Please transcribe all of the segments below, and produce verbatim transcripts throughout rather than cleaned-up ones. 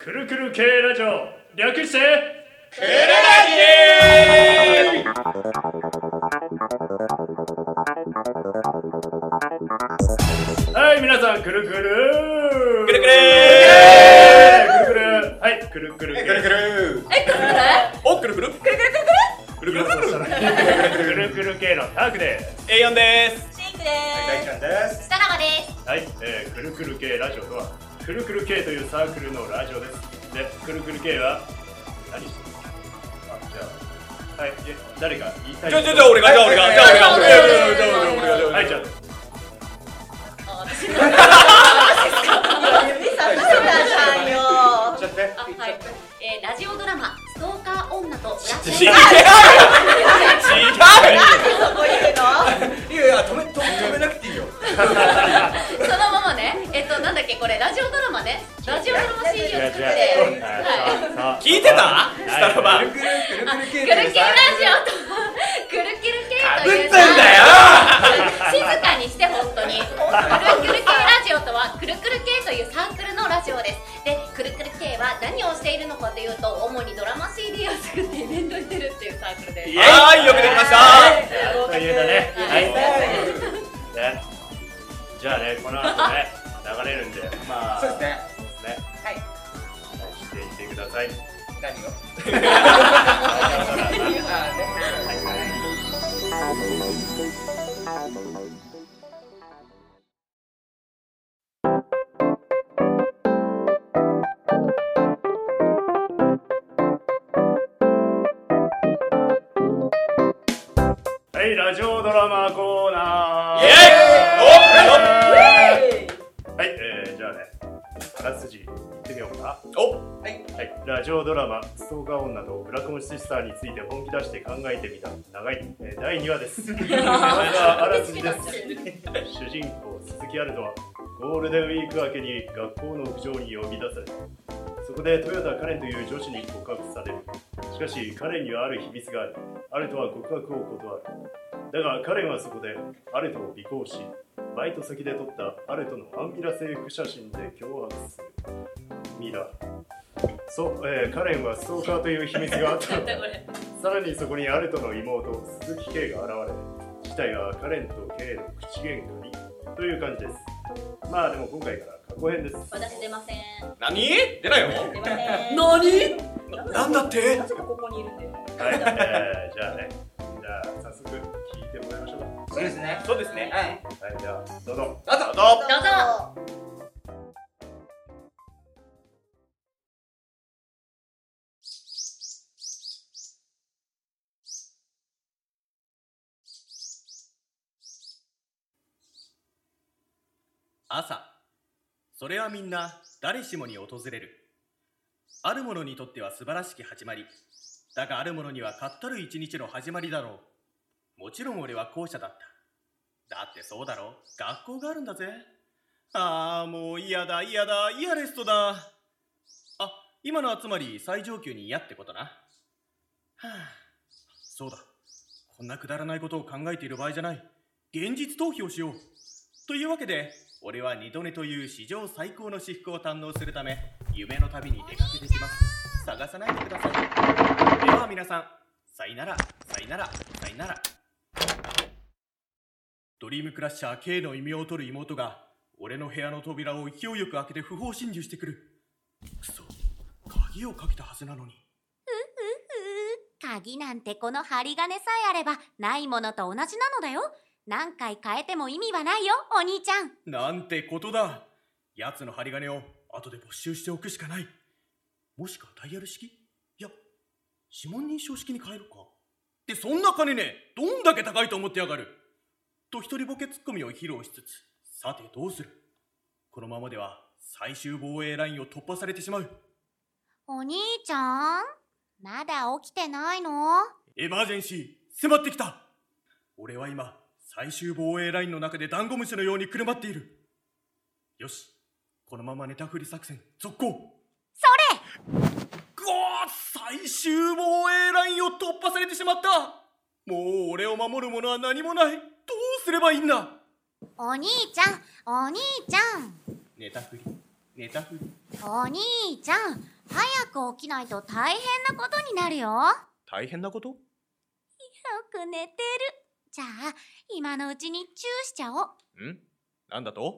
くるくる系ラジオ、略してくるラジー。はい、皆さん、くるくるくるくるくるくるはい、くるくるくるくるえ、くるくるお、くるくるくるくるくるくるくるくるくるくるくる系のタークです。 エーよん です。 シンクで大ちゃんです。 す。スタナバです。 はい、えー、くるくる系ラジオとはくるくる系というサークルのラジオです。で、くるくる系は何してる？あ、じゃあ、はい、え、誰か言いたい？ じゃあじゃあじゃあ俺がじゃあ俺がじゃあ俺が俺がじゃあ俺がじゃあ俺がはい、じゃあ、私が指さしてたじゃんよ。 ちゃってあ、はい。えー、ラジオドラマストーカー女とブラック。 違う違うそこ言うの？ いやいや止め止めなくていいよ。 そのままね、えっとなんだっけこれラジオドラマね、ラジオドラマ シーディー を作って、はい。 聞いてた？スタバ。 くるくる系ラジオとくるくる系というぶっつんだよ。 静かにして本当に。くるくる系ラジオとはくるくる系というサークルのラジオです。で、くるくる系は何をしているのかというと、主にドラマ シーディー を作ってイベントしてるっていうサークルです。 はい、よくできました。 というだね。はい。ね、じゃあね、この後ね、流れるんで、まあ、 そうですね。 ね、 はい。 していってください。 何を？ はい、ラジオドラマコーナー。 イエーイ。 はい、えー、じゃあね、あらすじいってみようか。 お、はい。 はい、ラジオドラマストーカー女とブラックモチシスターについて本気出して考えてみた長い、えー、だいにわです。まずはあらすじです。主人公鈴木アルトはゴールデンウィーク明けに学校の屋上に呼び出され、そこで豊田カレンという女子に告白される。しかしカレンにはある秘密があり、アルトは告白を断る。だがカレンはそこでアルトを尾行し、バイト先で撮ったアルトのアンミラ制服写真で脅迫する。ミラそう、えー、カレンはストーカーという秘密があった。さらにそこにアルトの妹鈴木圭が現れ、事態はカレンと圭の口喧嘩にという感じです。まあでも今回から過去編です。 私出ません。 何？出ないよ。 出ません。 何？なんだって？ なぜかここにいるんで。 はい、えー、じゃあね、じゃあ早速聞いてもらいましょうか。 そうですね。そうですね。はい。 はい、じゃあどうぞ。 どうぞ。 どうぞ。 朝、それはみんな誰しもに訪れる。ある者にとっては素晴らしき始まり。だがある者にはかったる一日の始まりだろう。もちろん俺は後者だった。だってそうだろ、学校があるんだぜ。ああ、もう嫌だ嫌だ嫌レストだ。あ、今のはつまり最上級に嫌ってことな。はあ、そうだ。こんなくだらないことを考えている場合じゃない。現実逃避をしよう。というわけで、俺は二度寝という史上最高の至福を堪能するため、夢の旅に出かけてきます。探さないでください。では皆さん、さいなら、さいなら、さいなら。ドリームクラッシャー K の異名を取る妹が、俺の部屋の扉を勢いよく開けて不法侵入してくる。くそ、鍵をかけたはずなのに。 鍵なんてこの針金さえあればないものと同じなのだよ。何回変えても意味はないよ、お兄ちゃん。 なんてことだ。奴の針金を後で没収しておくしかない。もしかダイヤル式？いや、指紋認証式に変えるか。で、そんな金ね、どんだけ高いと思ってやがる。と一人ボケツッコミを披露しつつ、さてどうする。このままでは最終防衛ラインを突破されてしまう。 お兄ちゃん、まだ起きてないの？ エマージェンシー迫ってきた。俺は今最終防衛ラインの中でダンゴムシのようにくるまっている。よし、このまま寝たふり作戦続行。 それ！ ぐおー、最終防衛ラインを突破されてしまった。もう俺を守るものは何もない。どうすればいいんだ。 お兄ちゃん、お兄ちゃん。 寝たふり、寝たふり。 お兄ちゃん、 早く起きないと大変なことになるよ。よ大変なこと？ く寝てる。じゃあ今のうちにチューしちゃおう。 ん？なんだと？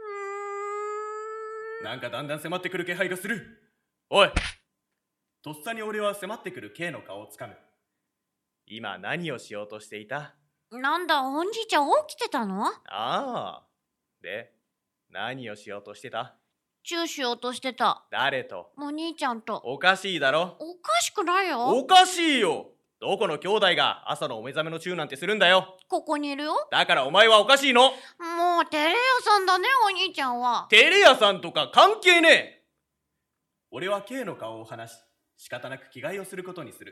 うーんなんかだんだん迫ってくる気配がする。おい。とっさに俺は迫ってくる K の顔をつかむ。 今何をしようとしていた？ なんだ、お兄ちゃん起きてたの？ ああ。で、何をしようとしてた？ チューしようとしてた。 誰と？ お兄ちゃんと。 おかしいだろ。 おかしくないよ。 おかしいよ。どこの兄弟が朝のお目覚めのチューなんてするんだよ。 ここにいるよ。 だからお前はおかしいの。 もう照れ屋さんだね、お兄ちゃんは。 照れ屋さんとか関係ねえ。 俺は K の顔を離し、仕方なく着替えをすることにする。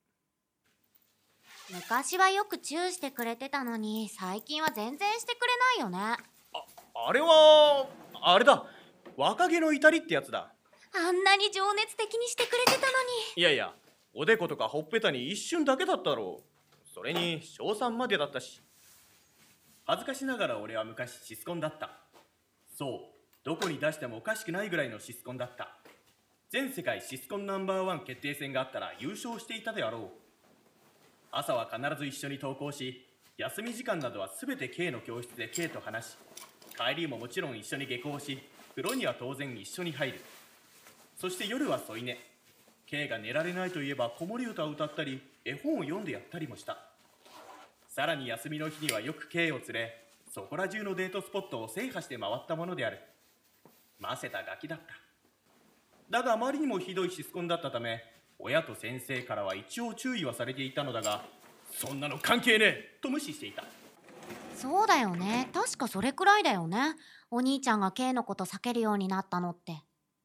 昔はよくチューしてくれてたのに、最近は全然してくれないよね。 あれはあれだ、若気の至りってやつだ。 あんなに情熱的にしてくれてたのに。 いやいや、おでことかほっぺたに一瞬だけだったろう。それに小さんまでだったし。 恥ずかしながら俺は昔シスコンだった。そう、どこに出してもおかしくないぐらいのシスコンだった。全世界シスコンナンバーワン決定戦があったら優勝していたであろう。朝は必ず一緒に登校し、休み時間などは全て K の教室で K と話し、帰りももちろん一緒に下校し、風呂には当然一緒に入る。そして夜は添い寝。K が寝られないといえば子守歌を歌ったり、絵本を読んでやったりもした。さらに休みの日にはよく K を連れ、そこら中のデートスポットを制覇して回ったものである。ませたガキだった。だがあまりにもひどいシスコンだったため、親と先生からは一応注意はされていたのだが、そんなの関係ねえと無視していた。 そうだよね、確かそれくらいだよね。お兄ちゃんが K のこと避けるようになったのって。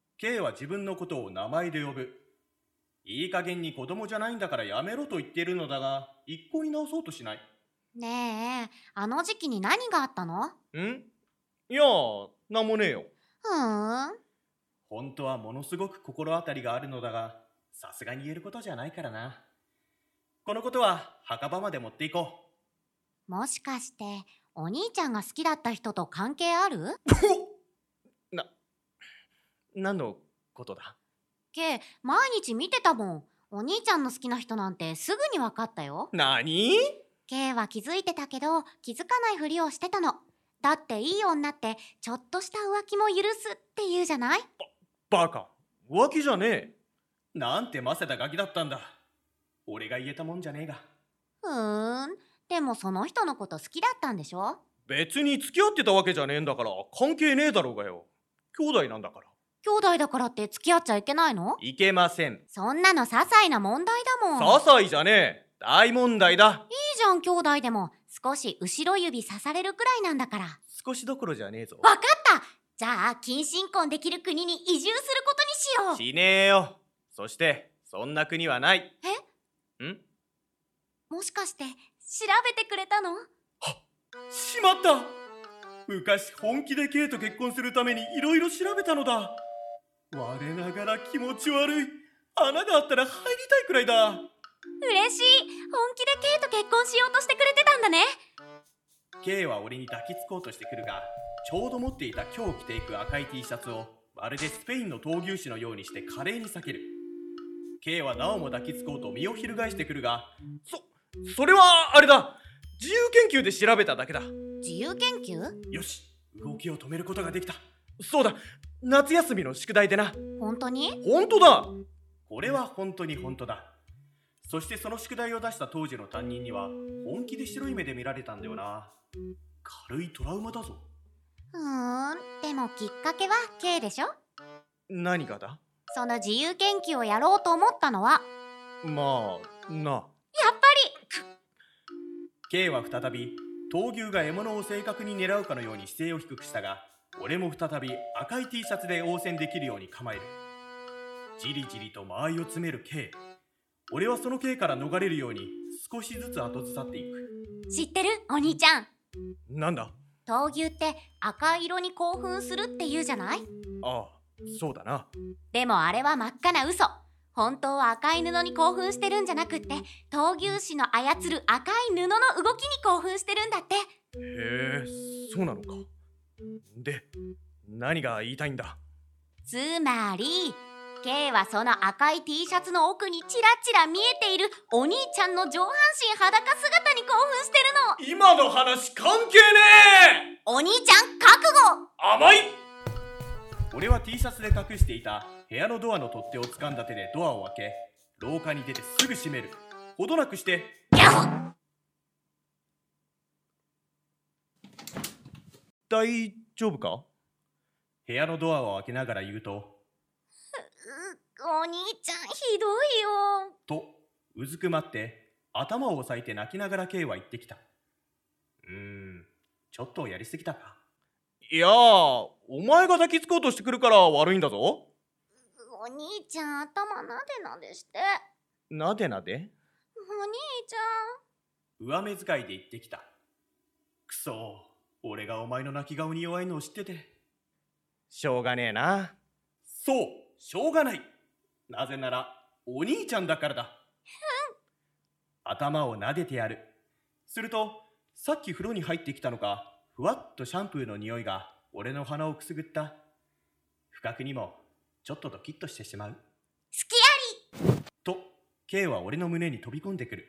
K は自分のことを名前で呼ぶ。いい加減に子供じゃないんだからやめろと言っているのだが、一向に直そうとしない。 ねえ、あの時期に何があったの？ ん？いや、なんもねえよ。 ふーん。 本当はものすごく心当たりがあるのだが、さすがに言えることじゃないからな。このことは墓場まで持っていこう。 もしかしてお兄ちゃんが好きだった人と関係ある？ な、何のことだ？ K、毎日見てたもん。お兄ちゃんの好きな人なんてすぐに分かったよ。 なに？ K は気づいてたけど気づかないふりをしてたの。だっていい女ってちょっとした浮気も許すって言うじゃない？ バカ、浮気じゃねえ。 なんてませたガキだったんだ。俺が言えたもんじゃねえが。 ふーん。でもその人のこと好きだったんでしょ？ 別に付き合ってたわけじゃねえんだから関係ねえだろうがよ。兄弟なんだから。 兄弟だからって付き合っちゃいけないの？ いけません。 そんなの些細な問題だもん。 些細じゃねえ。大問題だ。 いいじゃん、兄弟でも少し後ろ指刺されるくらいなんだから。 少しどころじゃねえぞ。 わかった。じゃあ近親婚できる国に移住することにしよう。 しねえよ。そしてそんな国はない。 え？ ん？ もしかして調べてくれたの？ しまった。昔本気で K と結婚するためにいろいろ調べたのだ。我ながら気持ち悪い。穴があったら入りたいくらいだ。 嬉しい。本気で K と結婚しようとしてくれてたんだね。 K は俺に抱きつこうとしてくるが、ちょうど持っていた今日着ていく赤い T シャツをまるでスペインの闘牛士のようにして華麗に避ける。 K はなおも抱きつこうと身を翻してくるが、 そ、それはあれだ。自由研究で調べただけだ。 自由研究？ よし、動きを止めることができた。 そうだ、夏休みの宿題でな。 本当に？ 本当だ。 これは本当に本当だ。そしてその宿題を出した当時の担任には本気で白い目で見られたんだよな。軽いトラウマだぞ。 うーん。でもきっかけは K でしょ？ 何がだ？ その自由研究をやろうと思ったのは。 まあな。 やっぱり K は再び闘牛が獲物を正確に狙うかのように姿勢を低くしたが、俺も再び赤い T シャツで応戦できるように構える。じりじりと間合いを詰める K。 俺はその K から逃れるように少しずつ後ずさっていく。 知ってる？お兄ちゃん。 なんだ？ 闘牛って赤色に興奮するって言うじゃない？ ああ、そうだな。 でもあれは真っ赤な嘘。本当は赤い布に興奮してるんじゃなくって、闘牛士の操る赤い布の動きに興奮してるんだって。 へえ、そうなのか。で、何が言いたいんだ？ つまり K はその赤い T シャツの奥にチラチラ見えているお兄ちゃんの上半身裸姿に興奮してるの。 今の話関係ねえ。 お兄ちゃん覚悟。 甘い。俺は T シャツで隠していた部屋のドアの取っ手を掴んだ手でドアを開け、廊下に出てすぐ閉める。ほどなくしてヤッホ。 大丈夫か？ 部屋のドアを開けながら言うと、 お兄ちゃんひどいよ。 とうずくまって頭を押さえて泣きながら K は言ってきた。うーん、ちょっとやりすぎたか。 いやー、お前が抱きつこうとしてくるから悪いんだぞ。 お兄ちゃん頭なでなでして。 なでなで？ お兄ちゃん。 上目遣いで言ってきた。くそ、俺がお前の泣き顔に弱いのを知ってて。 しょうがねえな。 そう、しょうがない。なぜならお兄ちゃんだからだ。頭を撫でてやる。するとさっき風呂に入ってきたのか、ふわっとシャンプーの匂いが俺の鼻をくすぐった。不覚にもちょっとドキッとしてしまう。 好きあり。 と K は俺の胸に飛び込んでくる。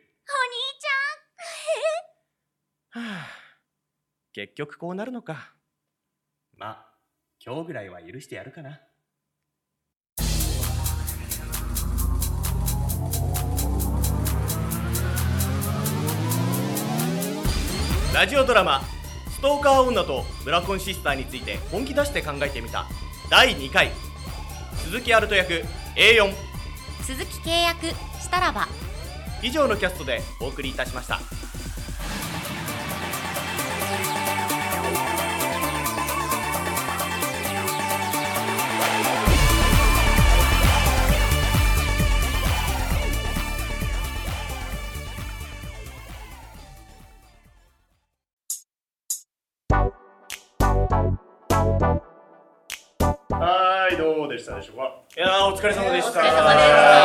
お兄ちゃん。 はあ、結局こうなるのか。 まあ今日ぐらいは許してやるかな。 ラジオドラマ「ストーカー女とブラコンシスター」について本気出して考えてみただいにかい。鈴木アルト役 エーよん、 鈴木契約したらば。 以上のキャストでお送りいたしました。 はい、どうでしたでしょうか。 いやー、お疲れ様でした。 お疲れ様で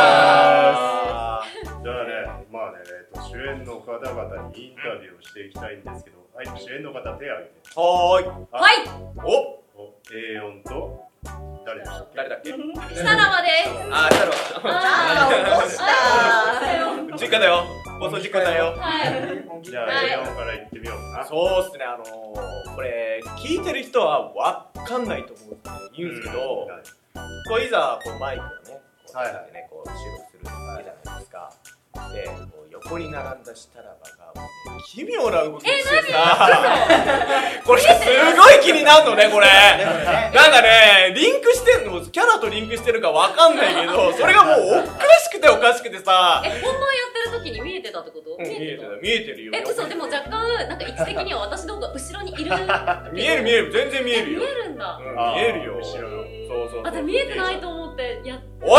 した。 じゃあね、まあね、えっと、主演の方々にインタビューをしていきたいんですけど、はい、主演の方手を挙げて。 はーい。 はい、 お、 お、エーよん と誰でしたっけ？ 誰だっけ？ さらばです。 あー、太郎。 あー、起こした。 実家だよ。放送実家だよ。 はい。 じゃあ、 はいエーよん から言ってみようかな。 そうっすね、あのー、これ聞いてる人は分かんないと思うって言うんですけど、 うんはいこういざこうマイクをね、こうはい立ててね、こう収録するわけじゃないですか。で、こう横に並んだしたらばがもうね、奇妙な動きしてさ、これすごい気になるのね、これ。なんかね、リンクしてんの、キャラとリンクしてるか分かんないけど、それがもうおかしくておかしくてさ。 え、本番やってる時に見えてたってこと？ うん、見えてる、見えてるよ。 え、嘘。でも若干なんか位置的には私の方が後ろにいる。 見える見える、全然見えるよ。 見えるんだ。 うんあー見えるよ。 後ろのそうそうそう。 あ、でも見えてないと思ってやっ。 おい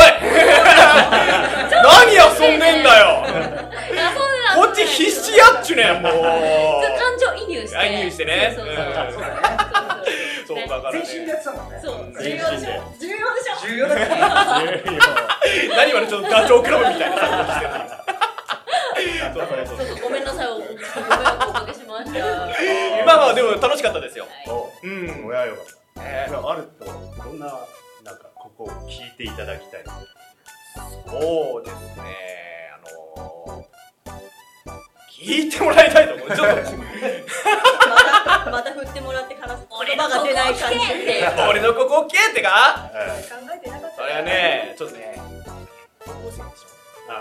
何遊んでんだよいや、そうなんこっち必死やっちゅねん、もう感情移入して。 移入してねそうそううんそう。 そうだからね全身でやってたもんね。 そう。重全身で要でしょ。重要でしょ。 重要だったね。 何今のちょっとダチョウ倶楽部みたいな感じしてるそうそうそうちょっとごめんなさい、おご迷惑をおかけしました。 まあまあでも楽しかったですよ。 はうん親よかった。 えあると、どんな、なんか、ここを聞いていただきたい。 そうですね、あのー、聞いてもらいたいと思う。ちょっとまたまた振ってもらって話す言葉が出ない感じ。 俺のここをけってかはい。 考えてなかった。 それはね、ちょっとね高校生でしょ。 あ、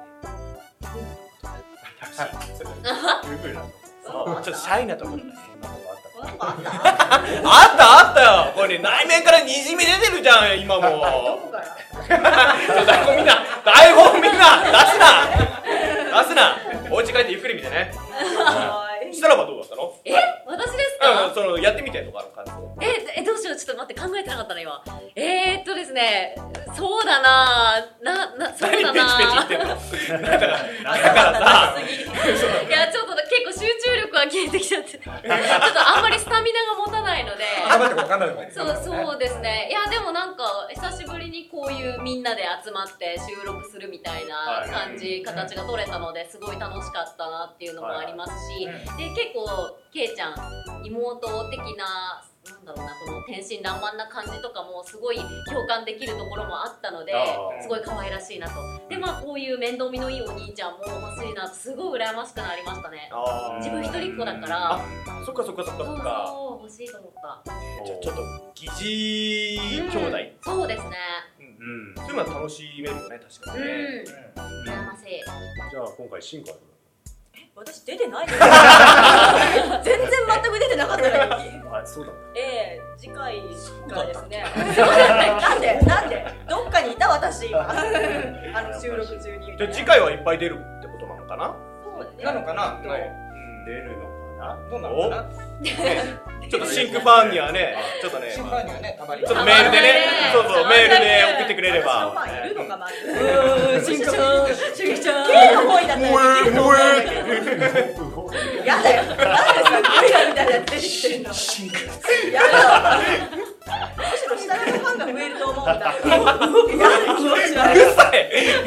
ゆっくりなの。 そうちょっとシャイなところだね。 あった。 あったあったよ。これね、内面からにじみ出てるじゃん今もどう。 こから？ ちょ台本みんな台本みんな出すな出すな。お家帰ってゆっくり見てね。 はーい。 したらばどうだったの？ い。え、私ですうん、 か？ そのやってみてとかの感じ。 え、え、どうしよう、ちょっと待って、考えてなかったな、今。えーっとですね、そうだなな、な、そうだ何ペチペチ言なってんの？だからだからさ。 いや、ちょっと結構集中力が消えてきちゃって。ちょっとあんまりスタミナが持たないので。 頭って分かんないもんね。 そうそうですね。いやでもなんか久しぶりにこういうみんなで集まって収録するみたいな感じ、形が取れたのですごい楽しかったなっていうのもありますし、で結構けいちゃん妹的ななんだろうな、この天真爛漫な感じとかもすごい共感できるところもあったので、すごい可愛らしいなと。でまあこういう面倒見のいいお兄ちゃんも欲しいなと、すごい羨ましくなりましたね。自分一人っ子だから。 あ、そっかそっかそっかそっか。 そう欲しいと思った。 じゃあちょっと疑似兄弟。 そうですね。 うん、そういうのは楽しめるよね、確かにね。 うん、羨ましい。 じゃあ今回進化私出てないです全然全く出てなかったのに。 あ、そうだ。 ええ、次回からですね。なんでなんでどっかにいた私今。あの収録中に。 じゃあ次回はいっぱい出るってことなのかな。 そうね。 なのかな。 出るのかな。 どうなのかな。ちょっとシンクファンにはね、ちょっとね、 シンクファンにはね、たまにちょっとメールでね、そうそうメールで送ってくれれば。 ファンいるのかまず。うーん、シンクちゃん、シンクちゃん。K の方にだったらいけると思うんだけど。やだよ。なんですか、ゴリラみたいなやつ出てきてるの。やだ。むしろ下のファンが増えると思うんだ。やだ、気持ち悪い。 うるさい。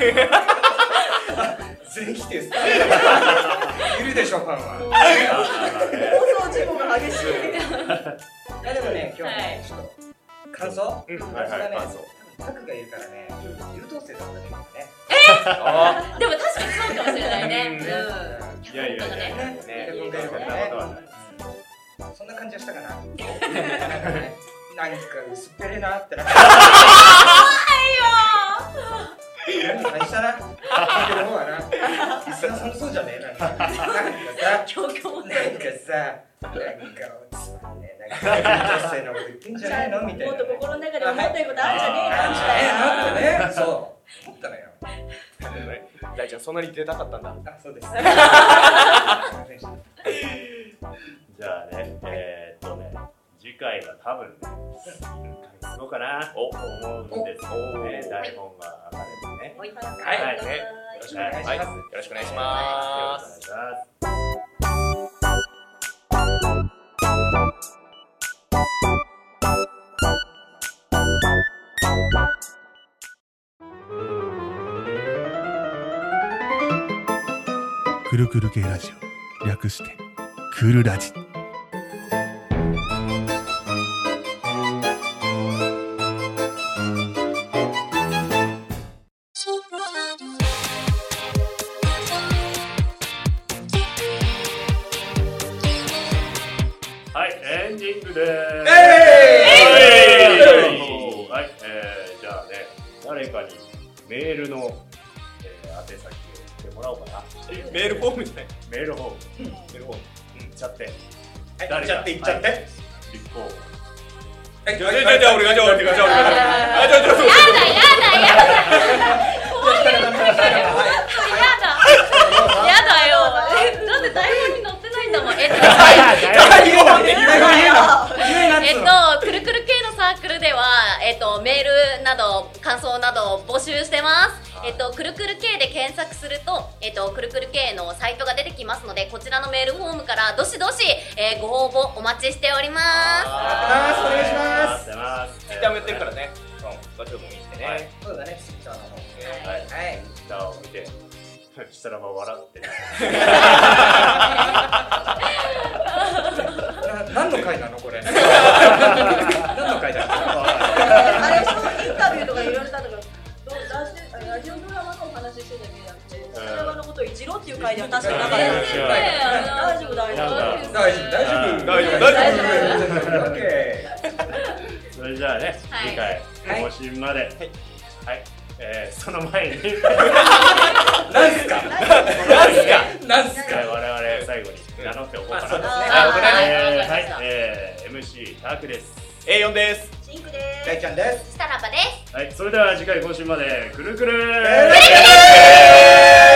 全否定する。いるでしょ、ファンは。 放送事故が激しい。 いやでもね、今日ね、ちょっと感想？うん、感想がね、タクがいるからね、優等生だったね、今ね。 え？でも確かにそうかもしれないね。 いやいやいやね、そんなことはない。そんな感じはしたかな。なんか薄っぺれなってな。怖いよ。何したな。聞いてる方はな。リスナーさんもそうじゃねえな。なんかさ、なんかさ、なんかおつまんねえ、なんか女性のこと言ってんじゃないのみたいな。 もっと心の中で思ってることあるんじゃねえの。 あんじゃねえのってね。そう思ったのよ。 大ちゃんそんなに出たかったんだ。 あ、そうです。 じゃあね、えーっとね、次回は多分ね、そうかなと思うんですよね。台本が上がればね。 はいはいね。よろしくお願いします。よろしくお願いします。 くるくる系ラジオ、略してクールラジ。 はい、エンディングでーす。はい、えー、じゃあね、誰かにメールの、えー、宛先を言ってもらおうかな。 メールフォームじゃない。 メールフォーム。メールフォーム。うん、いっちゃって。 はい、いっちゃっていっちゃって。 立候補。 じゃあじゃあじゃあ俺がじゃあ俺がじゃあ俺が。あ、じゃあじゃあそう。 やだやだやだ。怖いやだ。やだよ。え、だって台本に載ってないんだもん。えっと。えっと、くるくる系のサークルでは、えっと、メールなど感想など募集してます。えっと、くるくる系で検索すると、えっと、くるくる系のサイトが出てきますので、こちらのメールフォームからどしどし、えー、ご応募お待ちしております。 お願いします。 お願いします。 ツイッターもやってるからね。うん、バチョウも見てね。 そうだね、ツイッターの方。 はい。ツイッターを見て、したらば笑ってね。 何の回なのこれ。何の回だ。 あれ、インタビューとか言われたとか、ラジオドラマのお話してただけじゃなくて、ドラマのことを一郎っていう回では確かになかった。大丈夫大丈夫大丈夫大丈夫大丈夫大丈夫。それじゃあね、次回更新まで。はい。えー、その前になんすかなんすかなんすか我々最後に名乗っておこうかなと。はい、えー、エムシー タークです。 エーよん です。 シンクです。 大ちゃんです。 スタラバです。 はい、それでは次回更新までくるくるくるくる